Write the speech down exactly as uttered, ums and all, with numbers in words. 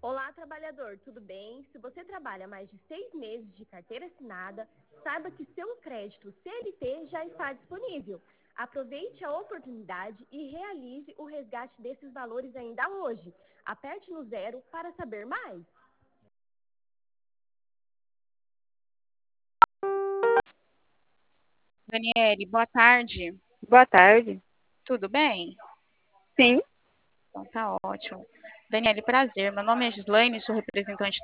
Olá, trabalhador, tudo bem? Se você trabalha mais de seis meses de carteira assinada, saiba que seu crédito C L T já está disponível. Aproveite a oportunidade e realize o resgate desses valores ainda hoje. Aperte no zero para saber mais. Daniele, boa tarde. Boa tarde. Tudo bem? Sim. Então tá ótimo. Daniele, prazer. Meu nome é Gislaine, sou representante